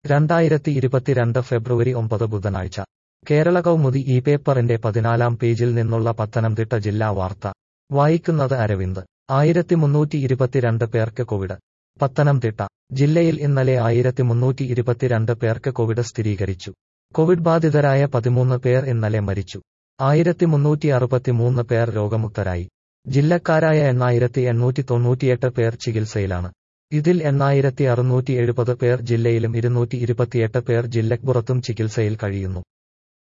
2022 ഫെബ്രുവരി 9 ബുധനാഴ്ച കേരള കൗമുദി ഈ പേപ്പറിന്റെ 14-ാം പേജിൽ നിന്നുള്ള പത്തനംതിട്ട ജില്ലാ വാർത്ത വായിക്കുന്നത് അരവിന്ദ്. 1322 പേർക്ക് കോവിഡ്. പത്തനംതിട്ട ജില്ലയിൽ ഇന്നലെ 1322 പേർക്ക് കോവിഡ് സ്ഥിരീകരിച്ചു. കോവിഡ് ബാധിതരായ 13 പേർ ഇന്നലെ മരിച്ചു. 1363 പേർ രോഗമുക്തരായി. ജില്ലക്കാരായ 8898 പേർ ചികിത്സയിലാണ്. ഇതിൽ 8670 പേർ ജില്ലയിലും 228 പേർ ജില്ലയ്ക്കുപുറത്തും ചികിത്സയിൽ കഴിയുന്നു.